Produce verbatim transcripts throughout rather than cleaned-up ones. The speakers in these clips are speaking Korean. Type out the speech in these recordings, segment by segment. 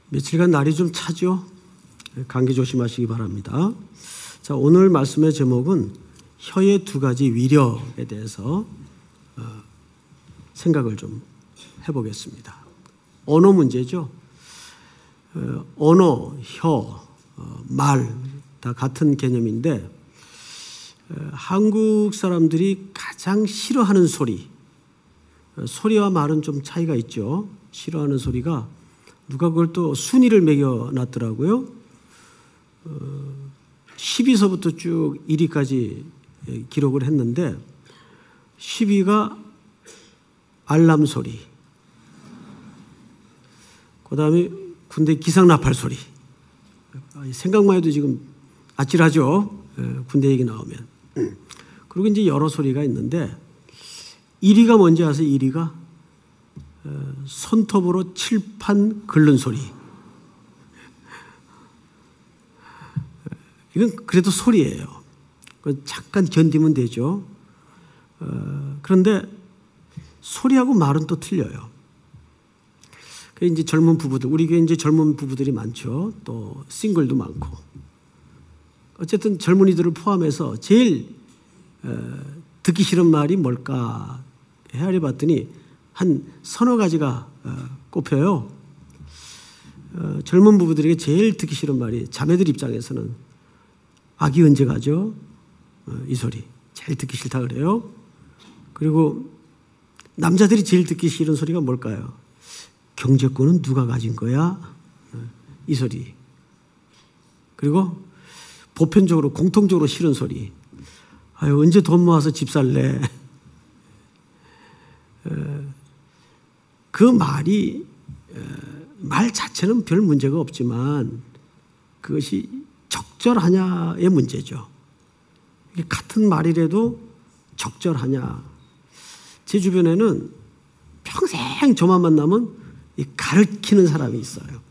며칠간 날이 좀 차죠. 감기 조심하시기 바랍니다. 자, 오늘 말씀의 제목은 혀의 두 가지 위력에 대해서 생각을 좀 해보겠습니다. 언어 문제죠. 언어, 혀, 말 다 같은 개념인데 한국 사람들이 가장 싫어하는 소리, 소리와 말은 좀 차이가 있죠. 싫어하는 소리가 누가 그걸 또 순위를 매겨놨더라고요. 십 위서부터 쭉 일 위까지 기록을 했는데 십 위가 알람 소리, 그 다음에 군대 기상나팔 소리. 생각만 해도 지금 아찔하죠. 군대 얘기 나오면. 그리고 이제 여러 소리가 있는데 일 위가 뭔지 아세요? 일 위가 손톱으로 칠판 긁는 소리. 이건 그래도 소리예요. 잠깐 견디면 되죠. 그런데 소리하고 말은 또 틀려요. 이제 젊은 부부들, 우리 교회 이제 젊은 부부들이 많죠. 또 싱글도 많고. 어쨌든 젊은이들을 포함해서 제일 듣기 싫은 말이 뭘까 헤아려 봤더니 한 서너 가지가 꼽혀요. 젊은 부부들에게 제일 듣기 싫은 말이, 자매들 입장에서는 아기 언제 가죠? 이 소리 제일 듣기 싫다 그래요. 그리고 남자들이 제일 듣기 싫은 소리가 뭘까요? 경제권은 누가 가진 거야? 이 소리. 그리고 보편적으로 공통적으로 싫은 소리. 아유, 언제 돈 모아서 집 살래? 그 말이, 말 자체는 별 문제가 없지만 그것이 적절하냐의 문제죠. 같은 말이라도 적절하냐. 제 주변에는 평생 저만 만나면 가르치는 사람이 있어요.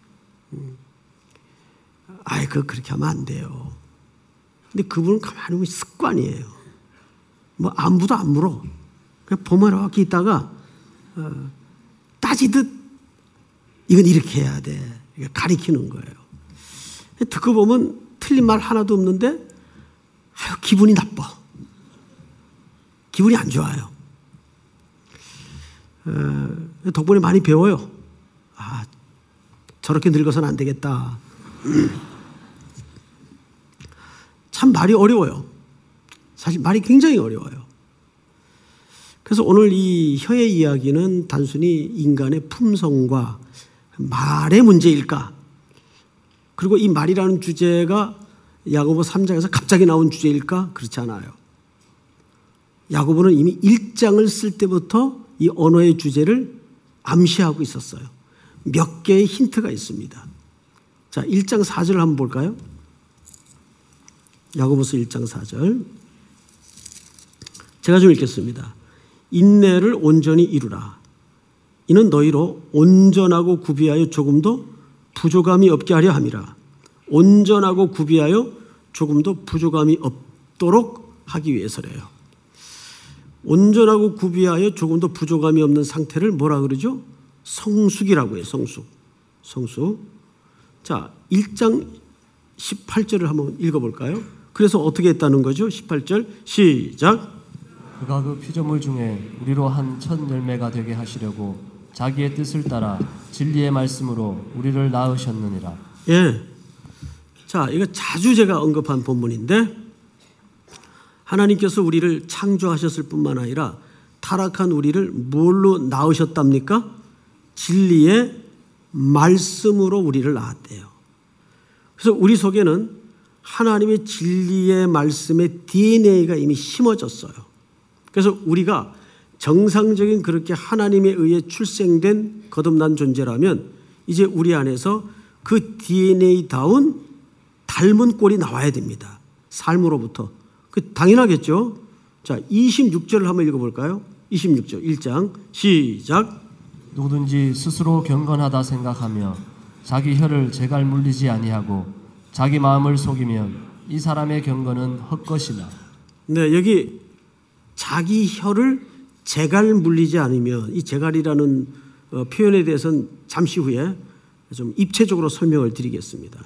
아이, 그 그렇게 하면 안 돼요. 근데 그분은 가만히 보면 습관이에요. 뭐 안부도 안 물어. 그냥 보면 이렇게 있다가 어, 따지듯 이건 이렇게 해야 돼. 가리키는 거예요. 듣고 보면 틀린 말 하나도 없는데 아유, 기분이 나빠. 기분이 안 좋아요. 어, 덕분에 많이 배워요. 아, 저렇게 늙어서는 안 되겠다. 참 말이 어려워요. 사실 말이 굉장히 어려워요. 그래서 오늘 이 혀의 이야기는 단순히 인간의 품성과 말의 문제일까? 그리고 이 말이라는 주제가 야고보 삼 장에서 갑자기 나온 주제일까? 그렇지 않아요. 야고보는 이미 일 장을 쓸 때부터 이 언어의 주제를 암시하고 있었어요. 몇 개의 힌트가 있습니다. 자, 일 장 사 절 한번 볼까요? 야고보서 일 장 사 절. 제가 좀 읽겠습니다. 인내를 온전히 이루라. 이는 너희로 온전하고 구비하여 조금도 부족함이 없게 하려 함이라. 온전하고 구비하여 조금도 부족함이 없도록 하기 위해서래요. 온전하고 구비하여 조금도 부족함이 없는 상태를 뭐라 그러죠? 성숙이라고 해요. 성숙. 성숙. 자, 일 장 십팔 절을 한번 읽어볼까요? 그래서 어떻게 했다는 거죠? 십팔 절 시작. 그가 그 피조물 중에 우리로 한 첫 열매가 되게 하시려고 자기의 뜻을 따라 진리의 말씀으로 우리를 낳으셨느니라. 예. 자, 이거 자주 제가 언급한 본문인데 하나님께서 우리를 창조하셨을 뿐만 아니라 타락한 우리를 뭘로 낳으셨답니까? 진리의 말씀으로 우리를 낳았대요. 그래서 우리 속에는 하나님의 진리의 말씀의 디엔에이가 이미 심어졌어요. 그래서 우리가 정상적인 그렇게 하나님에 의해 출생된 거듭난 존재라면 이제 우리 안에서 그 디엔에이다운 닮은 꼴이 나와야 됩니다. 삶으로부터. 그 당연하겠죠. 자, 이십육 절을 한번 읽어볼까요? 이십육 절 일 장 시작. 누구든지 스스로 경건하다 생각하며 자기 혀를 제갈 물리지 아니하고 자기 마음을 속이면 이 사람의 경건은 헛것이나. 네, 여기 자기 혀를 제갈 물리지 않으면, 이 제갈이라는 표현에 대해서는 잠시 후에 좀 입체적으로 설명을 드리겠습니다.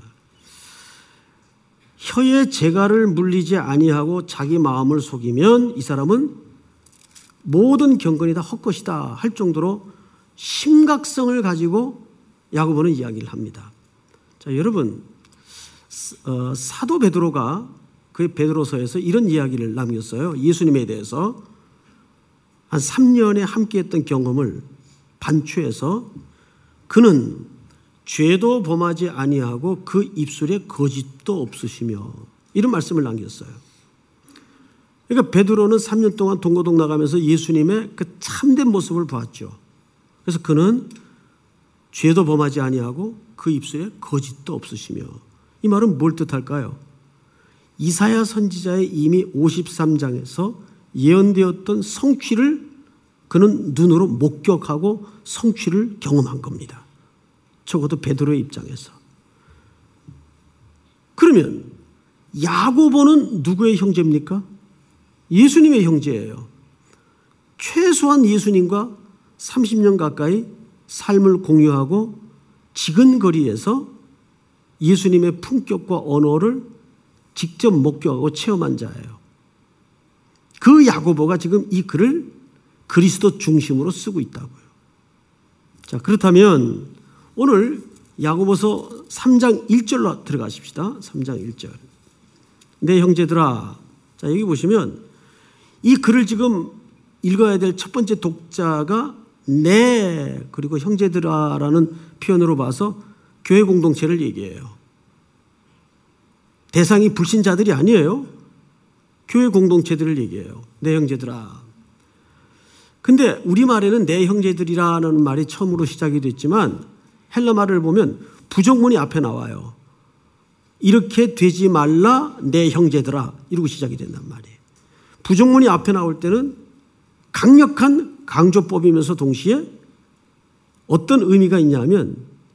혀에 재갈을 물리지 아니하고 자기 마음을 속이면 이 사람은 모든 경건이 다 헛것이다 할 정도로 심각성을 가지고 야고보는 이야기를 합니다. 자, 여러분, 어, 사도 베드로가 그 베드로서에서 이런 이야기를 남겼어요. 예수님에 대해서 한 삼 년에 함께했던 경험을 반추해서 그는 죄도 범하지 아니하고 그 입술에 거짓도 없으시며 이런 말씀을 남겼어요. 그러니까 베드로는 삼 년 동안 동고동 나가면서 예수님의 그 참된 모습을 보았죠. 그래서 그는 죄도 범하지 아니하고 그 입술에 거짓도 없으시며 이 말은 뭘 뜻할까요? 이사야 선지자의 이미 오십삼 장에서 예언되었던 성취를 그는 눈으로 목격하고 성취를 경험한 겁니다. 적어도 베드로의 입장에서. 그러면 야고보는 누구의 형제입니까? 예수님의 형제예요. 최소한 예수님과 삼십 년 가까이 삶을 공유하고 지근거리에서 예수님의 품격과 언어를 직접 목격하고 체험한 자예요. 그 야고보가 지금 이 글을 그리스도 중심으로 쓰고 있다고요. 자, 그렇다면 오늘 야고보서 삼 장 일 절로 들어가십시다. 삼 장 일 절. 내 형제들아. 자, 여기 보시면 이 글을 지금 읽어야 될 첫 번째 독자가 내 그리고 형제들아라는 표현으로 봐서 교회 공동체를 얘기해요. 대상이 불신자들이 아니에요. 교회 공동체들을 얘기해요. 내 형제들아. 근데 우리말에는 내 형제들이라는 말이 처음으로 시작이 됐지만 헬라말을 보면 부정문이 앞에 나와요. 이렇게 되지 말라 내 형제들아 이러고 시작이 된단 말이에요. 부정문이 앞에 나올 때는 강력한 강조법이면서 동시에 어떤 의미가 있냐면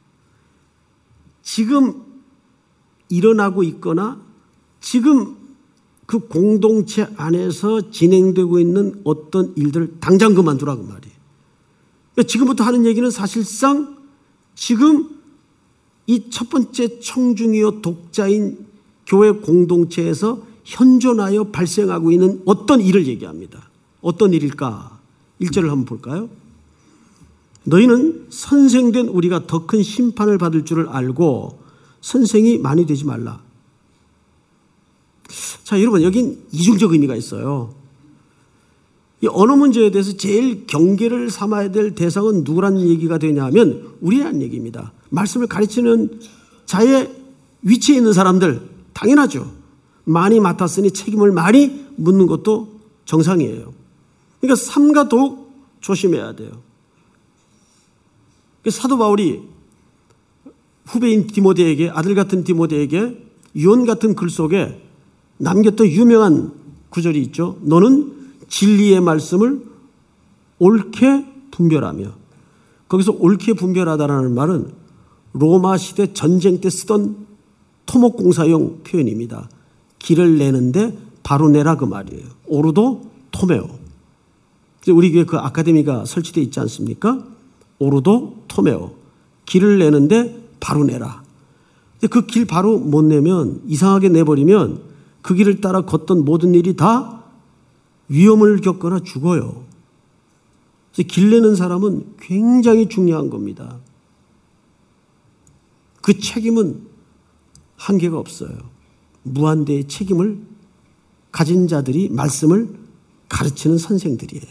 지금 일어나고 있거나 지금 그 공동체 안에서 진행되고 있는 어떤 일들을 당장 그만두라고 말이에요. 지금부터 하는 얘기는 사실상 지금 이 첫 번째 청중이요 독자인 교회 공동체에서 현존하여 발생하고 있는 어떤 일을 얘기합니다. 어떤 일일까? 일 절을 한번 볼까요? 너희는 선생된 우리가 더 큰 심판을 받을 줄을 알고 선생이 많이 되지 말라. 자, 여러분, 여긴 이중적 의미가 있어요. 이 언어 문제에 대해서 제일 경계를 삼아야 될 대상은 누구라는 얘기가 되냐면 우리라는 얘기입니다. 말씀을 가르치는 자의 위치에 있는 사람들, 당연하죠. 많이 맡았으니 책임을 많이 묻는 것도 정상이에요. 그러니까 삼가 더욱 조심해야 돼요. 사도 바울이 후배인 디모데에게, 아들 같은 디모데에게 유언 같은 글 속에 남겼던 유명한 구절이 있죠. 너는 진리의 말씀을 옳게 분별하며, 거기서 옳게 분별하다라는 말은 로마 시대 전쟁 때 쓰던 토목공사용 표현입니다. 길을 내는데 바로 내라 그 말이에요. 오르도 토메오. 우리 교회 그 아카데미가 설치되어 있지 않습니까? 오르도 토메오. 길을 내는데 바로 내라. 그 길 바로 못 내면, 이상하게 내버리면 그 길을 따라 걷던 모든 일이 다 위험을 겪거나 죽어요. 그래서 길 내는 사람은 굉장히 중요한 겁니다. 그 책임은 한계가 없어요. 무한대의 책임을 가진 자들이 말씀을 가르치는 선생들이에요.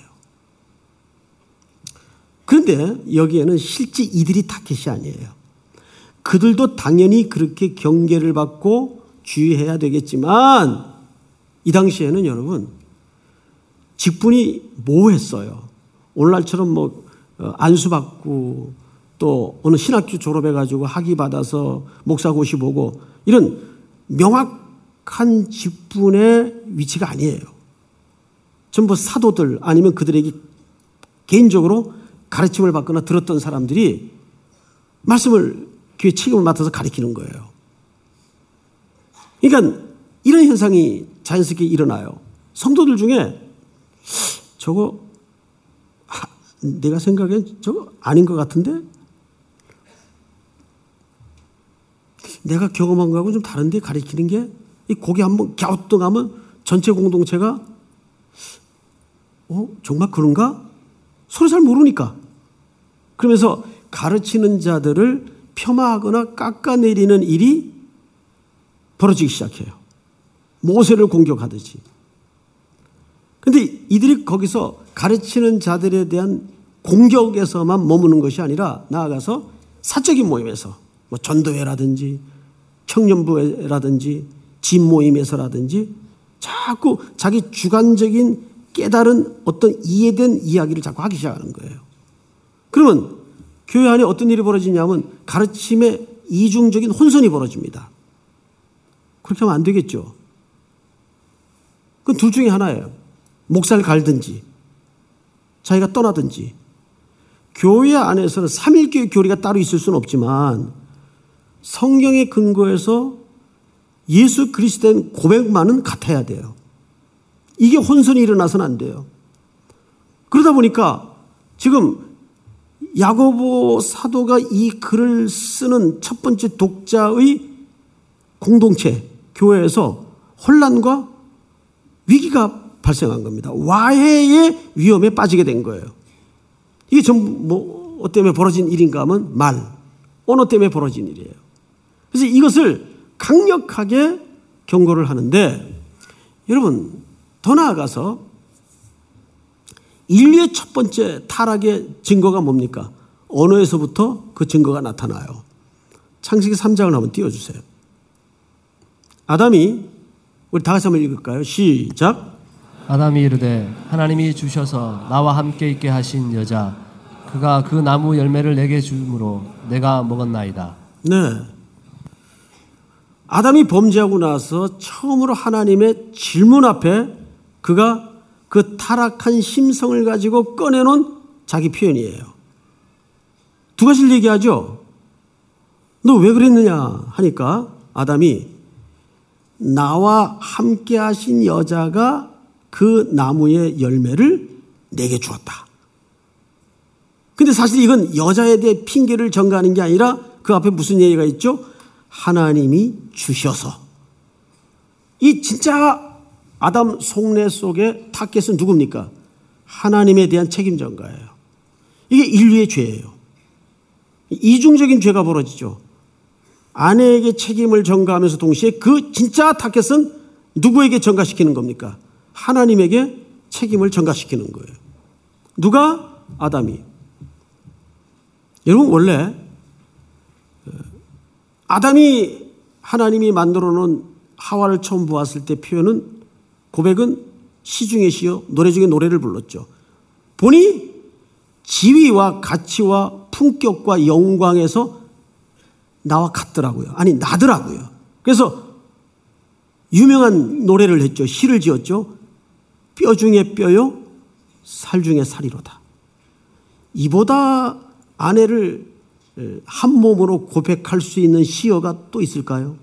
그런데 여기에는 실제 이들이 타겟이 아니에요. 그들도 당연히 그렇게 경계를 받고 주의해야 되겠지만 이 당시에는 여러분 직분이 모호했어요. 오늘날처럼 뭐 안수받고 또 어느 신학교 졸업해가지고 학위 받아서 목사고시 보고 이런 명확한 직분의 위치가 아니에요. 전부 사도들 아니면 그들에게 개인적으로 가르침을 받거나 들었던 사람들이 말씀을 교회 책임을 맡아서 가르치는 거예요. 그러니까 이런 현상이 자연스럽게 일어나요. 성도들 중에 저거 내가 생각엔 저거 아닌 것 같은데 내가 경험한 거하고 좀 다른데 가르치는 게 이 고개 한번 갸우뚱하면 전체 공동체가 어 정말 그런가? 서로 잘 모르니까. 그러면서 가르치는 자들을 폄하하거나 깎아내리는 일이 벌어지기 시작해요. 모세를 공격하듯이. 그런데 이들이 거기서 가르치는 자들에 대한 공격에서만 머무는 것이 아니라 나아가서 사적인 모임에서 뭐 전도회라든지 청년부회라든지 집 모임에서라든지 자꾸 자기 주관적인 깨달은 어떤 이해된 이야기를 자꾸 하기 시작하는 거예요. 그러면 교회 안에 어떤 일이 벌어지냐면 가르침의 이중적인 혼선이 벌어집니다. 그렇게 하면 안 되겠죠. 그건 둘 중에 하나예요. 목사를 갈든지 자기가 떠나든지. 교회 안에서는 삼일교회 교리가 따로 있을 수는 없지만 성경의 근거에서 예수 그리스도의 고백만은 같아야 돼요. 이게 혼선이 일어나서는 안 돼요. 그러다 보니까 지금 야고보 사도가 이 글을 쓰는 첫 번째 독자의 공동체, 교회에서 혼란과 위기가 발생한 겁니다. 와해의 위험에 빠지게 된 거예요. 이게 전부 뭐 때문에 벌어진 일인가 하면 말, 언어 때문에 벌어진 일이에요. 그래서 이것을 강력하게 경고를 하는데 여러분 더 나아가서 인류의 첫 번째 타락의 증거가 뭡니까? 언어에서부터 그 증거가 나타나요. 창세기 삼 장을 한번 띄워주세요. 아담이, 우리 다 같이 한번 읽을까요? 시작. 아담이 이르되 하나님이 주셔서 나와 함께 있게 하신 여자 그가 그 나무 열매를 내게 주므로 내가 먹었나이다. 네. 아담이 범죄하고 나서 처음으로 하나님의 질문 앞에 그가 그 타락한 심성을 가지고 꺼내놓은 자기 표현이에요. 두 가지를 얘기하죠. 너 왜 그랬느냐 하니까 아담이 나와 함께 하신 여자가 그 나무의 열매를 내게 주었다. 근데 사실 이건 여자에 대해 핑계를 전가하는 게 아니라 그 앞에 무슨 얘기가 있죠? 하나님이 주셔서. 이 진짜 아담 속내 속의 타겟은 누굽니까? 하나님에 대한 책임 전가예요. 이게 인류의 죄예요. 이중적인 죄가 벌어지죠. 아내에게 책임을 전가하면서 동시에 그 진짜 타겟은 누구에게 전가시키는 겁니까? 하나님에게 책임을 전가시키는 거예요. 누가? 아담이. 여러분 원래 아담이 하나님이 만들어 놓은 하와를 처음 보았을 때 표현은 고백은 시 중에 시요 노래 중에 노래를 불렀죠. 보니 지위와 가치와 품격과 영광에서 나와 같더라고요. 아니 나더라고요. 그래서 유명한 노래를 했죠. 시를 지었죠. 뼈 중에 뼈요 살 중에 살이로다. 이보다 아내를 한 몸으로 고백할 수 있는 시어가 또 있을까요?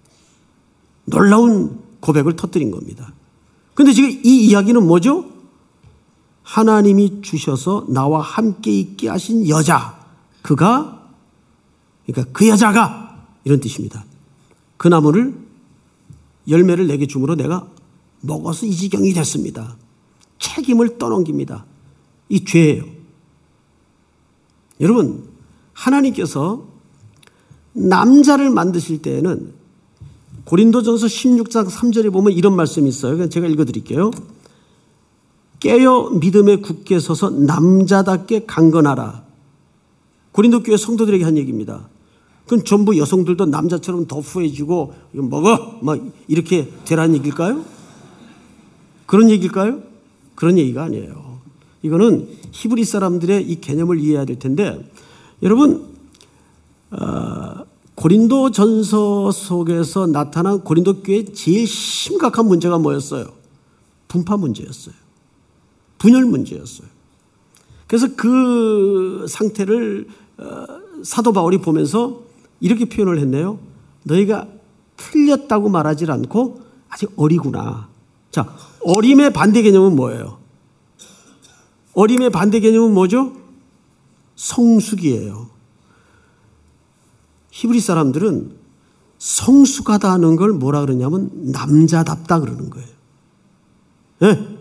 놀라운 고백을 터뜨린 겁니다. 그런데 지금 이 이야기는 뭐죠? 하나님이 주셔서 나와 함께 있게 하신 여자, 그가, 그러니까 그 여자가 이런 뜻입니다. 그 나무를 열매를 내게 주므로 내가 먹어서 이 지경이 됐습니다. 책임을 떠넘깁니다. 이 죄예요. 여러분 하나님께서 남자를 만드실 때에는 고린도전서 십육 장 삼 절에 보면 이런 말씀이 있어요. 제가 읽어드릴게요. 깨어 믿음에 굳게 서서 남자답게 강건하라. 고린도 교회 성도들에게 한 얘기입니다. 그건 전부 여성들도 남자처럼 더 후해지고 이거 먹어 막 이렇게 되라는 얘기일까요? 그런 얘기일까요? 그런 얘기가 아니에요. 이거는 히브리 사람들의 이 개념을 이해해야 될 텐데 여러분 어, 고린도 전서 속에서 나타난 고린도 교회의 제일 심각한 문제가 뭐였어요? 분파 문제였어요. 분열 문제였어요. 그래서 그 상태를 어, 사도 바울이 보면서 이렇게 표현을 했네요. 너희가 틀렸다고 말하지 않고 아직 어리구나. 자, 어림의 반대 개념은 뭐예요? 어림의 반대 개념은 뭐죠? 성숙이에요. 히브리 사람들은 성숙하다는 걸 뭐라 그러냐면 남자답다 그러는 거예요. 네?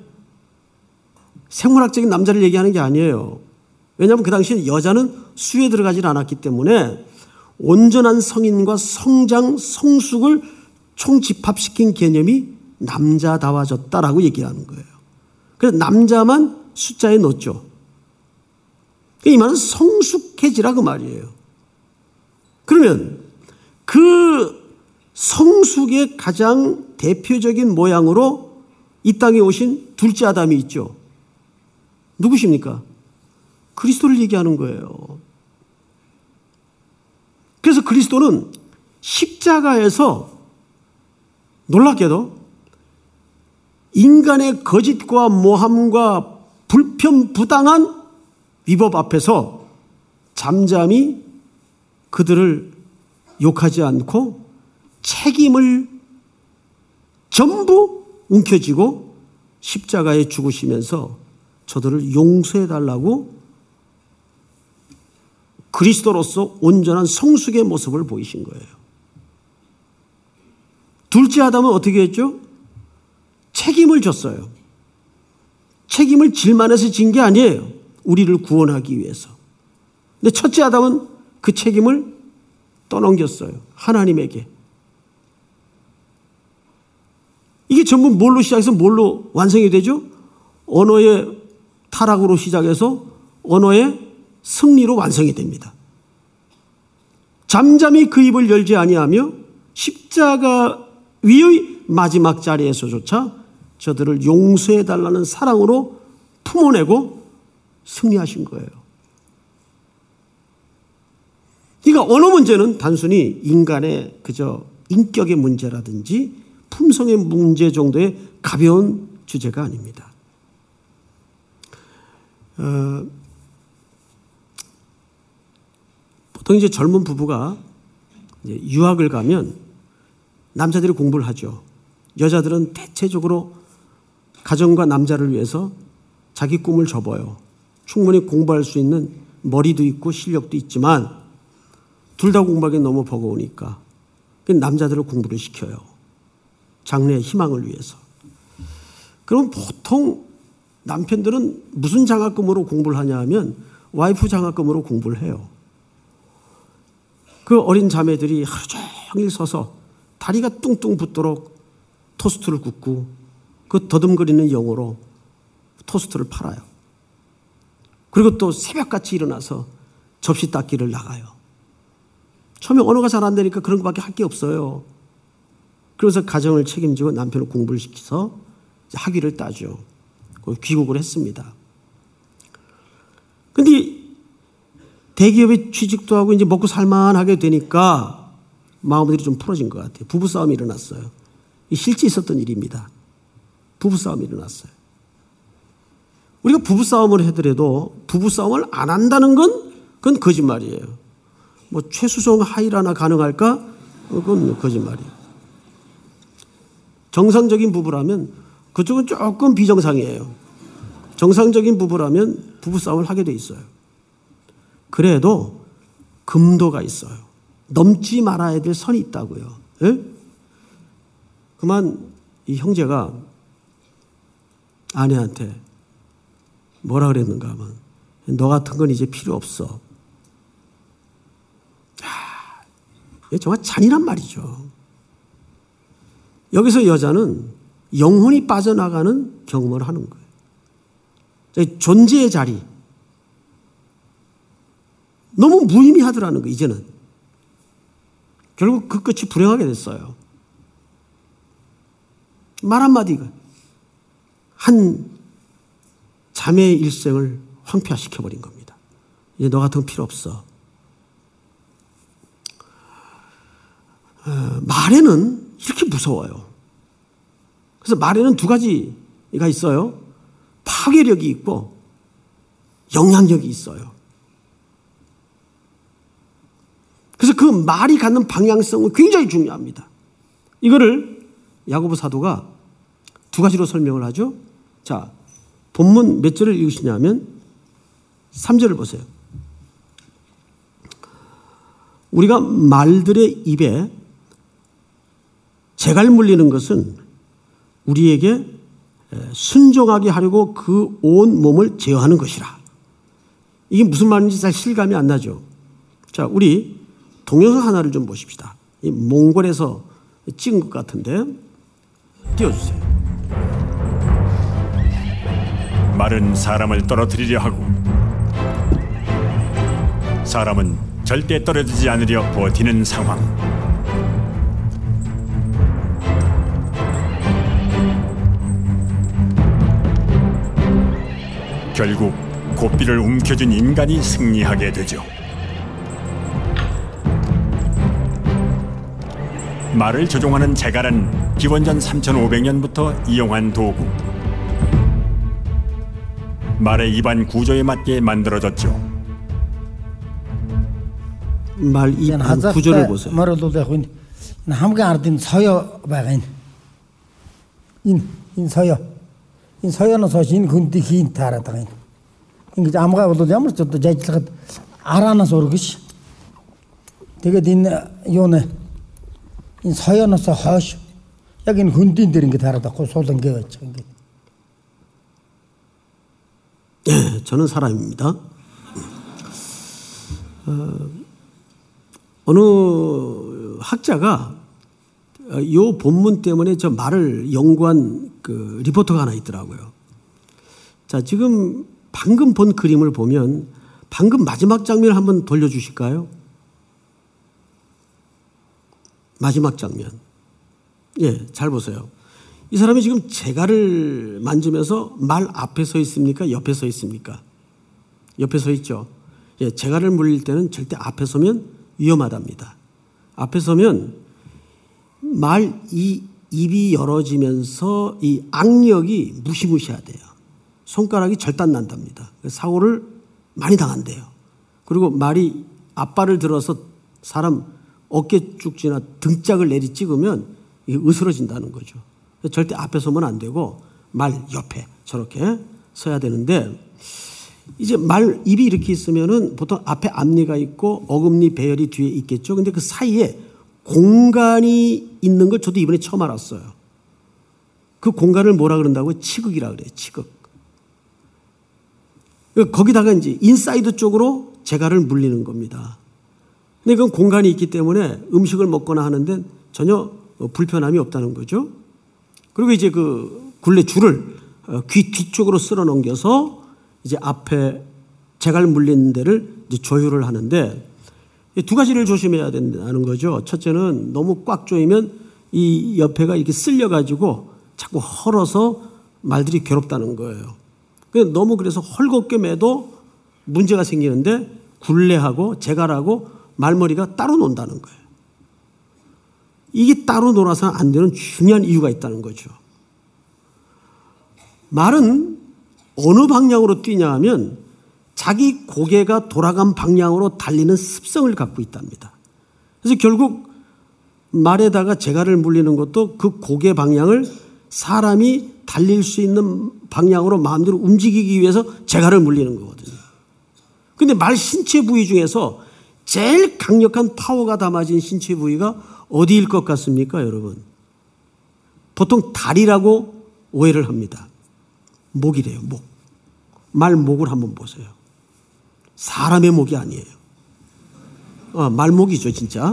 생물학적인 남자를 얘기하는 게 아니에요. 왜냐하면 그 당시에 여자는 수에 들어가질 않았기 때문에 온전한 성인과 성장, 성숙을 총집합시킨 개념이 남자다워졌다라고 얘기하는 거예요. 그래서 남자만 숫자에 넣었죠. 이 말은 성숙해지라 그 말이에요. 그러면 그 성숙의 가장 대표적인 모양으로 이 땅에 오신 둘째 아담이 있죠. 누구십니까? 그리스도를 얘기하는 거예요. 그래서 그리스도는 십자가에서 놀랍게도 인간의 거짓과 모함과 불편부당한 위법 앞에서 잠잠히 그들을 욕하지 않고 책임을 전부 움켜쥐고 십자가에 죽으시면서 저들을 용서해달라고 그리스도로서 온전한 성숙의 모습을 보이신 거예요. 둘째 아담은 어떻게 했죠? 책임을 졌어요. 책임을 질만해서 진 게 아니에요. 우리를 구원하기 위해서. 근데 첫째 아담은 그 책임을 떠넘겼어요. 하나님에게. 이게 전부 뭘로 시작해서 뭘로 완성이 되죠? 언어의 타락으로 시작해서 언어의 승리로 완성이 됩니다. 잠잠히 그 입을 열지 아니하며 십자가 위의 마지막 자리에서조차 저들을 용서해달라는 사랑으로 품어내고 승리하신 거예요. 그러니까 언어 문제는 단순히 인간의 그저 인격의 문제라든지 품성의 문제 정도의 가벼운 주제가 아닙니다. 어, 보통 이제 젊은 부부가 이제 유학을 가면 남자들이 공부를 하죠. 여자들은 대체적으로 가정과 남자를 위해서 자기 꿈을 접어요. 충분히 공부할 수 있는 머리도 있고 실력도 있지만 둘 다 공부하기 너무 버거우니까 남자들을 공부를 시켜요. 장래의 희망을 위해서. 그럼 보통 남편들은 무슨 장학금으로 공부를 하냐 하면 와이프 장학금으로 공부를 해요. 그 어린 자매들이 하루 종일 서서 다리가 뚱뚱 붙도록 토스트를 굽고 그 더듬거리는 영어로 토스트를 팔아요. 그리고 또 새벽같이 일어나서 접시 닦기를 나가요. 처음에 언어가 잘 안 되니까 그런 것밖에 할 게 없어요. 그래서 가정을 책임지고 남편을 공부를 시켜서 학위를 따죠. 귀국을 했습니다. 그런데 대기업에 취직도 하고 이제 먹고 살만하게 되니까 마음들이 좀 풀어진 것 같아요. 부부싸움이 일어났어요. 실제 있었던 일입니다. 부부싸움이 일어났어요. 우리가 부부싸움을 하더라도 부부싸움을 안 한다는 건 그건 거짓말이에요. 뭐 최수종 하이라나 가능할까? 그건 거짓말이에요. 정상적인 부부라면 그쪽은 조금 비정상이에요. 정상적인 부부라면 부부싸움을 하게 돼 있어요. 그래도 금도가 있어요. 넘지 말아야 될 선이 있다고요. 예? 그만 이 형제가 아내한테 뭐라 그랬는가 하면 너 같은 건 이제 필요 없어. 아, 이게 정말 잔인한 말이죠. 여기서 여자는 영혼이 빠져나가는 경험을 하는 거예요. 존재의 자리. 너무 무의미하더라는 거예요, 이제는. 결국 그 끝이 불행하게 됐어요. 말 한마디가 한 자매의 일생을 황폐화시켜버린 겁니다. 이제 너 같은 건 필요 없어. 어, 말에는 이렇게 무서워요. 그래서 말에는 두 가지가 있어요. 파괴력이 있고 영향력이 있어요. 그래서 그 말이 갖는 방향성은 굉장히 중요합니다. 이거를 야고보 사도가 두 가지로 설명을 하죠. 자, 본문 몇 절을 읽으시냐면 삼 절을 보세요. 우리가 말들의 입에 재갈 물리는 것은 우리에게 순종하게 하려고 그 온 몸을 제어하는 것이라. 이게 무슨 말인지 잘 실감이 안 나죠. 자, 우리 동영상 하나를 좀 보십시다. 이 몽골에서 찍은 것 같은데 띄워주세요. 말은 사람을 떨어뜨리려 하고 사람은 절대 떨어지지 않으려 버티는 상황. 결국 고삐를 움켜쥔 인간이 승리하게 되죠. 말을 조종하는 재갈은 기원전 삼천오백 년부터 이용한 도구. 말의 입안 구조에 맞게 만들어졌죠. 말 입안 구조를 보세요. хамгийн ардын соёо байгаа юм. Энэ энэ соёо. Энэ соёоноос хойш энэ хүндийг хийн таарад байгаа юм. Ингэж амгаа бол ямар ч одоо жажлагад араанаас урагш. Тэгээд энэ юу нэ энэ соёоноос хойш яг энэ хүндийн дээр ингэ таарад байхгүй суул ингэ байж байгаа ингэ. 예, 저는 사람입니다. 어, 어느 학자가 이 본문 때문에 저 말을 연구한 그 리포터가 하나 있더라고요. 자, 지금 방금 본 그림을 보면 방금 마지막 장면을 한번 돌려주실까요? 마지막 장면. 예, 잘 보세요. 이 사람이 지금 재갈을 만지면서 말 앞에 서 있습니까? 옆에 서 있습니까? 옆에 서 있죠. 예, 재갈을 물릴 때는 절대 앞에 서면 위험하답니다. 앞에 서면 말 이 입이 열어지면서 이 악력이 무시무시하대요. 손가락이 절단 난답니다. 사고를 많이 당한대요. 그리고 말이 앞발을 들어서 사람 어깨 쭉지나 등짝을 내리 찍으면 이게 으스러진다는 거죠. 절대 앞에 서면 안 되고 말 옆에 저렇게 서야 되는데 이제 말 입이 이렇게 있으면은 보통 앞에 앞니가 있고 어금니 배열이 뒤에 있겠죠. 근데 그 사이에 공간이 있는 걸 저도 이번에 처음 알았어요. 그 공간을 뭐라 그런다고요? 치극이라 그래요. 치극. 거기다가 이제 인사이드 쪽으로 재갈을 물리는 겁니다. 근데 그건 공간이 있기 때문에 음식을 먹거나 하는데 전혀 불편함이 없다는 거죠. 그리고 이제 그 굴레 줄을 귀 뒤쪽으로 쓸어 넘겨서 이제 앞에 재갈 물리는 데를 이제 조율을 하는데 두 가지를 조심해야 된다는 거죠. 첫째는 너무 꽉 조이면 이 옆에가 이렇게 쓸려가지고 자꾸 헐어서 말들이 괴롭다는 거예요. 너무 그래서 헐겁게 매도 문제가 생기는데 굴레하고 재갈하고 말머리가 따로 논다는 거예요. 이게 따로 놀아서는 안 되는 중요한 이유가 있다는 거죠. 말은 어느 방향으로 뛰냐 하면 자기 고개가 돌아간 방향으로 달리는 습성을 갖고 있답니다. 그래서 결국 말에다가 재갈을 물리는 것도 그 고개 방향을 사람이 달릴 수 있는 방향으로 마음대로 움직이기 위해서 재갈을 물리는 거거든요. 그런데 말 신체 부위 중에서 제일 강력한 파워가 담아진 신체 부위가 어디일 것 같습니까, 여러분? 보통 다리라고 오해를 합니다. 목이래요, 목. 말 목을 한번 보세요. 사람의 목이 아니에요. 아, 말목이죠, 진짜.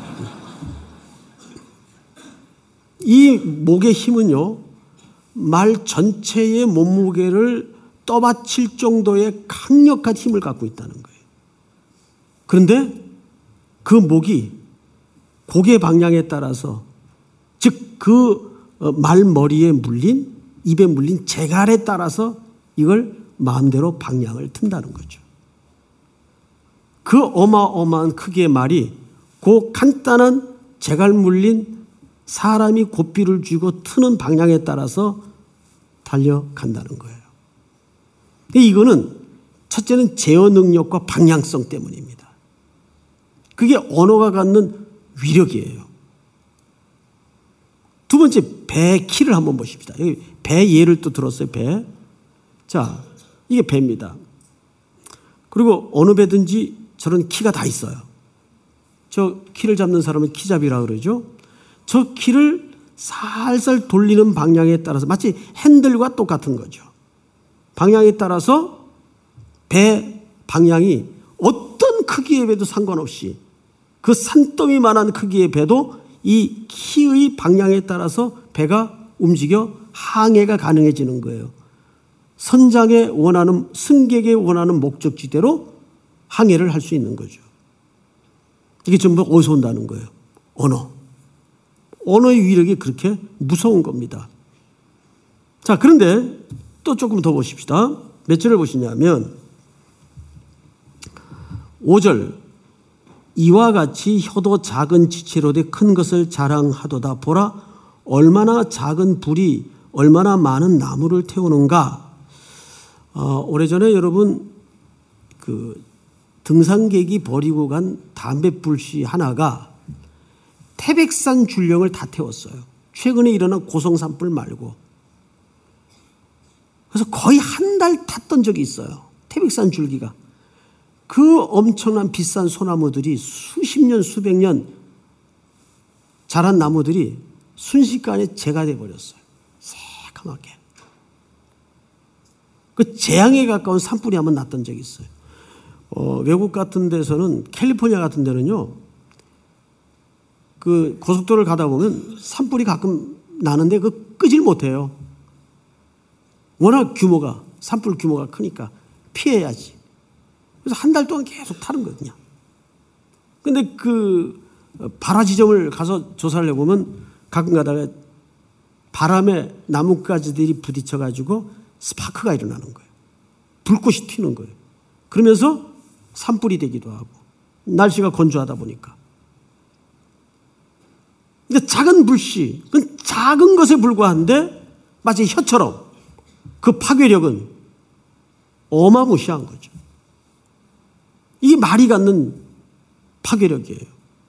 이 목의 힘은요, 말 전체의 몸무게를 떠받칠 정도의 강력한 힘을 갖고 있다는 거예요. 그런데 그 목이 고개 방향에 따라서, 즉 그 말머리에 물린, 입에 물린 재갈에 따라서 이걸 마음대로 방향을 튼다는 거죠. 그 어마어마한 크기의 말이 그 간단한 재갈 물린 사람이 고삐를 쥐고 트는 방향에 따라서 달려간다는 거예요. 이거는 첫째는 제어 능력과 방향성 때문입니다. 그게 언어가 갖는 위력이에요. 두 번째, 배 키를 한번 보십시다. 여기 배 예를 또 들었어요, 배. 자, 이게 배입니다. 그리고 어느 배든지 저런 키가 다 있어요. 저 키를 잡는 사람은 키잡이라 그러죠. 저 키를 살살 돌리는 방향에 따라서 마치 핸들과 똑같은 거죠. 방향에 따라서 배 방향이 어떤 크기의 배도 상관없이 그 산더미만한 크기의 배도 이 키의 방향에 따라서 배가 움직여 항해가 가능해지는 거예요. 선장의 원하는, 승객의 원하는 목적지대로 항해를 할 수 있는 거죠. 이게 전부 어디서 온다는 거예요? 언어. 언어의 위력이 그렇게 무서운 겁니다. 자, 그런데 또 조금 더 보십시다. 몇 절을 보시냐면 오 절, 이와 같이 혀도 작은 지체로되 큰 것을 자랑하도다. 보라, 얼마나 작은 불이 얼마나 많은 나무를 태우는가. 어, 오래전에 여러분 그 등산객이 버리고 간 담뱃불씨 하나가 태백산 줄령을 다 태웠어요. 최근에 일어난 고성산불 말고. 그래서 거의 한 달 탔던 적이 있어요. 태백산 줄기가. 그 엄청난 비싼 소나무들이 수십 년, 수백 년 자란 나무들이 순식간에 재가 돼버렸어요. 새까맣게. 그 재앙에 가까운 산불이 한번 났던 적이 있어요. 어, 외국 같은 데서는, 캘리포니아 같은 데는요, 그 고속도로를 가다 보면 산불이 가끔 나는데 그 끄질 못해요. 워낙 규모가, 산불 규모가 크니까 피해야지. 그래서 한 달 동안 계속 타는 거거든요. 근데 그 발화 지점을 가서 조사를 해보면 가끔 가다가 바람에 나뭇가지들이 부딪혀가지고 스파크가 일어나는 거예요. 불꽃이 튀는 거예요. 그러면서 산불이 되기도 하고, 날씨가 건조하다 보니까. 근데 작은 불씨, 그 작은 것에 불과한데 마치 혀처럼 그 파괴력은 어마무시한 거죠. 이게 말이 갖는 파괴력이에요.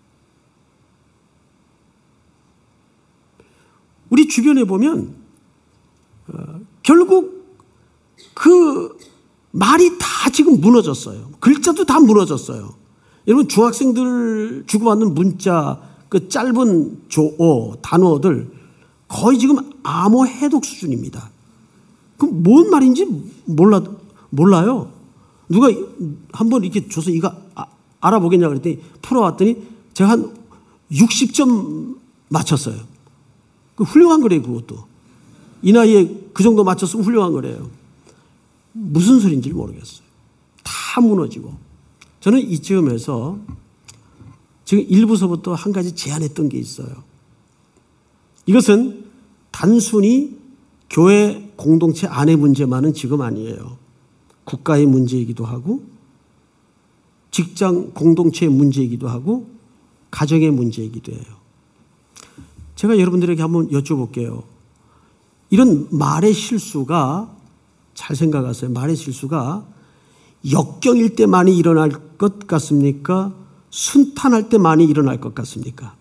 우리 주변에 보면 어, 결국 그 말이 다 지금 무너졌어요. 글자도 다 무너졌어요. 여러분 중학생들 주고받는 문자 그 짧은 조어 단어들 거의 지금 암호 해독 수준입니다. 그럼 뭔 말인지 몰라, 몰라요. 누가 한번 이렇게 줘서 이거 아, 알아보겠냐 그랬더니 풀어왔더니 제가 한 육십 점 맞췄어요. 그 훌륭한 거래요, 그것도. 이 나이에 그 정도 맞췄으면 훌륭한 거래요. 무슨 소리인지 모르겠어요. 다 무너지고. 저는 이쯤에서 지금 일부서부터 한 가지 제안했던 게 있어요. 이것은 단순히 교회 공동체 안의 문제만은 지금 아니에요. 국가의 문제이기도 하고 직장 공동체의 문제이기도 하고 가정의 문제이기도 해요. 제가 여러분들에게 한번 여쭤볼게요. 이런 말의 실수가, 잘 생각하세요. 말의 실수가 역경일 때 많이 일어날 것 같습니까? 순탄할 때 많이 일어날 것 같습니까?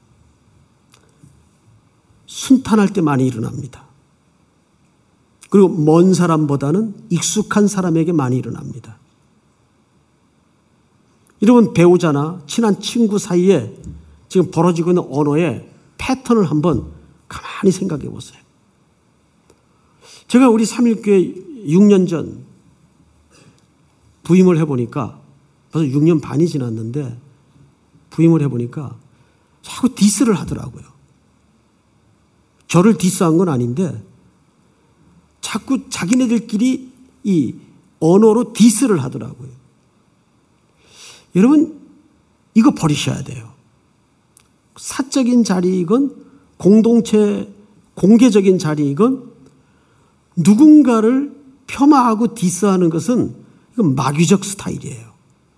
순탄할 때 많이 일어납니다. 그리고 먼 사람보다는 익숙한 사람에게 많이 일어납니다. 여러분 배우자나 친한 친구 사이에 지금 벌어지고 있는 언어의 패턴을 한번 가만히 생각해 보세요. 제가 우리 삼일교회 육 년 전 부임을 해보니까 벌써 육 년 반이 지났는데 부임을 해보니까 자꾸 디스를 하더라고요. 저를 디스한 건 아닌데 자꾸 자기네들끼리 이 언어로 디스를 하더라고요. 여러분 이거 버리셔야 돼요. 사적인 자리이건 공동체 공개적인 자리이건 누군가를 폄하하고 디스하는 것은 이건 마귀적 스타일이에요.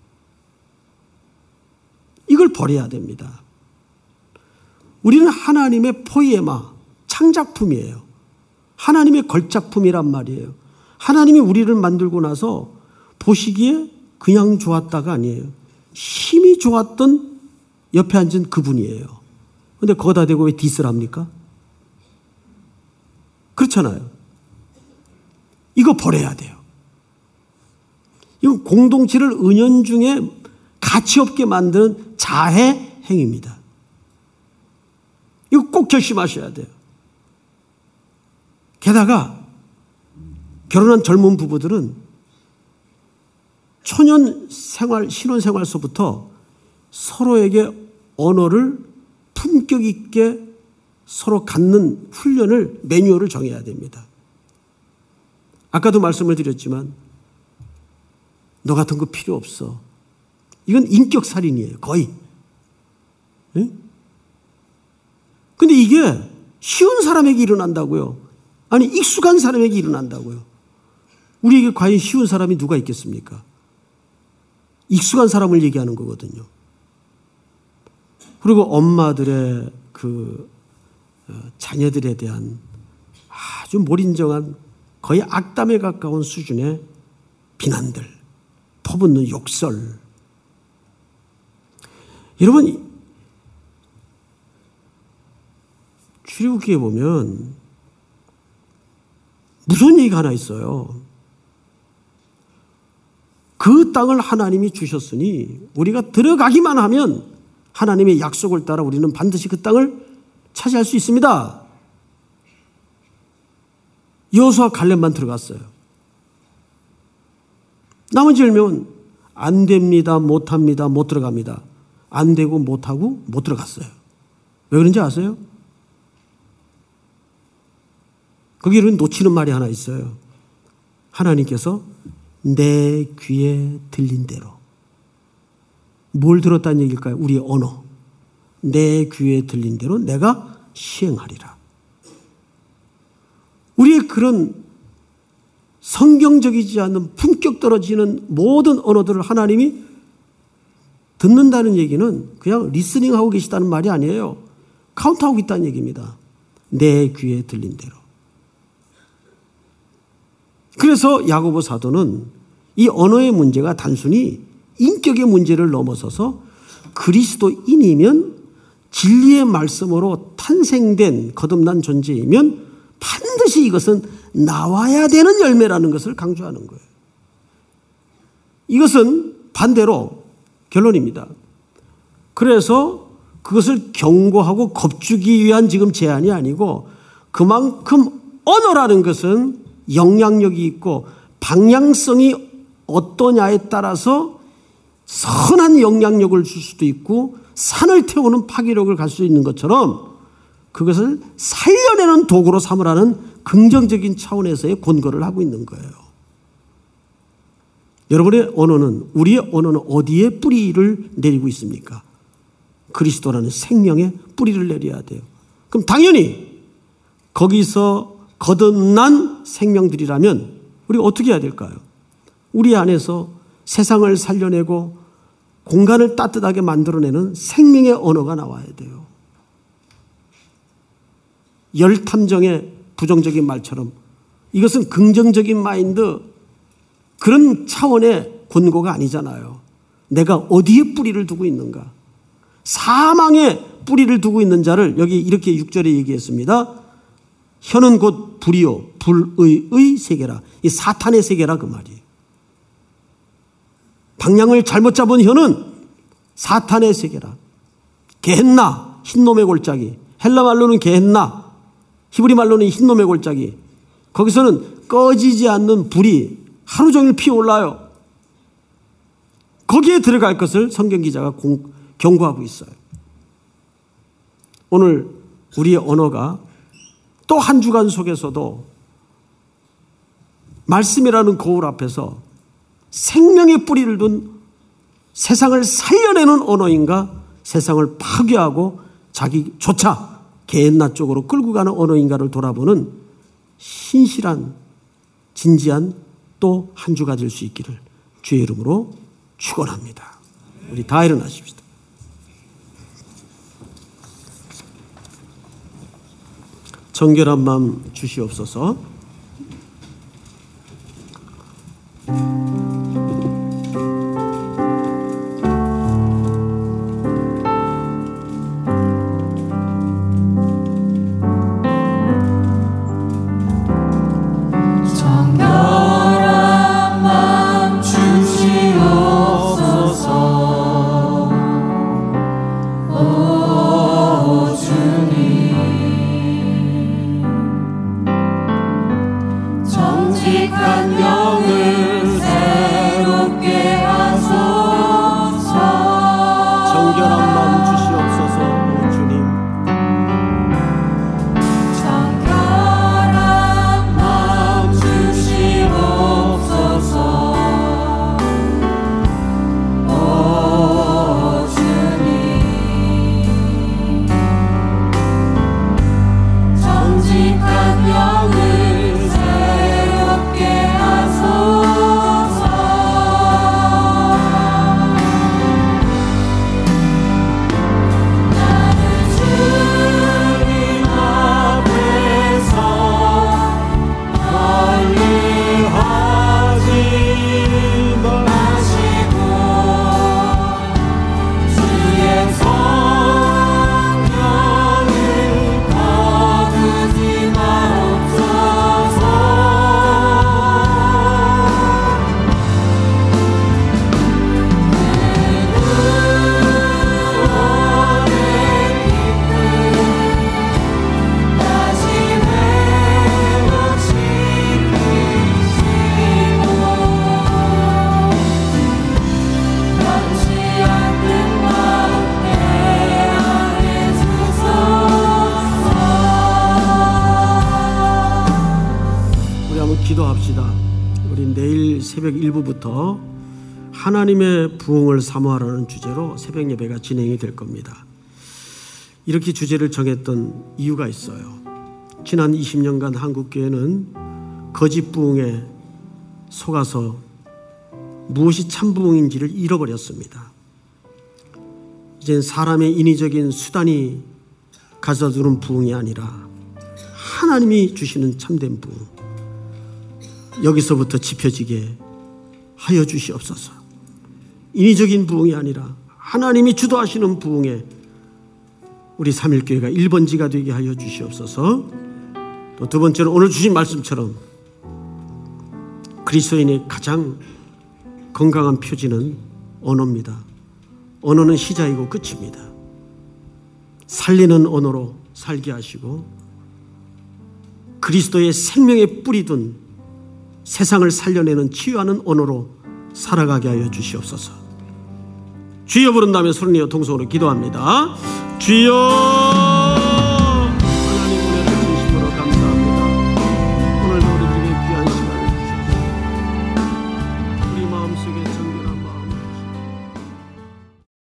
이걸 버려야 됩니다. 우리는 하나님의 포이에마, 창작품이에요. 하나님의 걸작품이란 말이에요. 하나님이 우리를 만들고 나서 보시기에 그냥 좋았다가 아니에요. 힘이 좋았던 옆에 앉은 그분이에요. 그런데 거기다 대고 왜 디스를 합니까? 그렇잖아요. 이거 버려야 돼요. 이건 공동체를 은연중에 가치 없게 만드는 자해 행위입니다. 이거 꼭 결심하셔야 돼요. 게다가 결혼한 젊은 부부들은 초년 생활, 신혼 생활서부터 서로에게 언어를 품격 있게 서로 갖는 훈련을, 매뉴얼을 정해야 됩니다. 아까도 말씀을 드렸지만 너 같은 거 필요 없어. 이건 인격 살인이에요. 거의. 응? 근데 이게 쉬운 사람에게 일어난다고요. 아니 익숙한 사람에게 일어난다고요. 우리에게 과연 쉬운 사람이 누가 있겠습니까? 익숙한 사람을 얘기하는 거거든요. 그리고 엄마들의 그 자녀들에 대한 아주 몰인정한 거의 악담에 가까운 수준의 비난들, 퍼붓는 욕설. 여러분, 출애굽기에 보면 무서운 얘기가 하나 있어요. 그 땅을 하나님이 주셨으니 우리가 들어가기만 하면 하나님의 약속을 따라 우리는 반드시 그 땅을 차지할 수 있습니다. 여호수아 갈렙만 들어갔어요. 나머지 열 명은 안 됩니다, 못합니다, 못 들어갑니다. 안 되고 못하고 못 들어갔어요. 왜 그런지 아세요? 거기를 놓치는 말이 하나 있어요. 하나님께서 내 귀에 들린 대로. 뭘 들었다는 얘기일까요? 우리의 언어. 내 귀에 들린 대로 내가 시행하리라. 우리의 그런 성경적이지 않은 품격 떨어지는 모든 언어들을 하나님이 듣는다는 얘기는 그냥 리스닝하고 계시다는 말이 아니에요. 카운트하고 있다는 얘기입니다. 내 귀에 들린 대로. 그래서 야고보 사도는 이 언어의 문제가 단순히 인격의 문제를 넘어서서 그리스도인이면 진리의 말씀으로 탄생된 거듭난 존재이면 반드시 이것은 나와야 되는 열매라는 것을 강조하는 거예요. 이것은 반대로 결론입니다. 그래서 그것을 경고하고 겁주기 위한 지금 제안이 아니고 그만큼 언어라는 것은 영향력이 있고 방향성이 어떠냐에 따라서 선한 영향력을 줄 수도 있고 산을 태우는 파괴력을 갈 수 있는 것처럼 그것을 살려내는 도구로 삼으라는 긍정적인 차원에서의 권고를 하고 있는 거예요. 여러분의 언어는, 우리의 언어는 어디에 뿌리를 내리고 있습니까? 그리스도라는 생명의 뿌리를 내려야 돼요. 그럼 당연히 거기서 거듭난 생명들이라면 우리가 어떻게 해야 될까요? 우리 안에서 세상을 살려내고 공간을 따뜻하게 만들어내는 생명의 언어가 나와야 돼요. 열탐정의 부정적인 말처럼 이것은 긍정적인 마인드, 그런 차원의 권고가 아니잖아요. 내가 어디에 뿌리를 두고 있는가? 사망에 뿌리를 두고 있는 자를 여기 이렇게 육 절에 얘기했습니다. 혀는 곧 불이요 불의의 세계라. 이 사탄의 세계라 그 말이에요. 방향을 잘못 잡은 혀는 사탄의 세계라. 게헨나, 흰놈의 골짜기. 헬라 말로는 게헨나, 히브리 말로는 흰놈의 골짜기. 거기서는 꺼지지 않는 불이 하루 종일 피어올라요. 거기에 들어갈 것을 성경 기자가 공, 경고하고 있어요. 오늘 우리의 언어가 또 한 주간 속에서도 말씀이라는 거울 앞에서 생명의 뿌리를 둔 세상을 살려내는 언어인가, 세상을 파괴하고 자기조차 게헨나 쪽으로 끌고 가는 언어인가를 돌아보는 신실한, 진지한 또 한 주가 될 수 있기를 주의 이름으로 축원합니다. 우리 다 일어나십시다. 정결한 마음 주시옵소서. 오 주님 새벽 일부부터 하나님의 부흥을 사모하라는 주제로 새벽 예배가 진행이 될 겁니다. 이렇게 주제를 정했던 이유가 있어요. 지난 이십 년간 한국교회는 거짓 부흥에 속아서 무엇이 참 부흥인지를 잃어버렸습니다. 이젠 사람의 인위적인 수단이 가져다주는 부흥이 아니라 하나님이 주시는 참된 부흥, 여기서부터 지펴지게 하여 주시옵소서. 인위적인 부흥이 아니라 하나님이 주도하시는 부흥에 우리 삼일교회가 일 번지가 되게 하여 주시옵소서. 또 두 번째는 오늘 주신 말씀처럼 그리스도인의 가장 건강한 표지는 언어입니다. 언어는 시작이고 끝입니다. 살리는 언어로 살게 하시고 그리스도의 생명의 뿌리 둔 세상을 살려내는 치유하는 언어로 살아가게 하여 주시옵소서. 주여 부른다면 소리내어 통성으로 기도합니다. 주여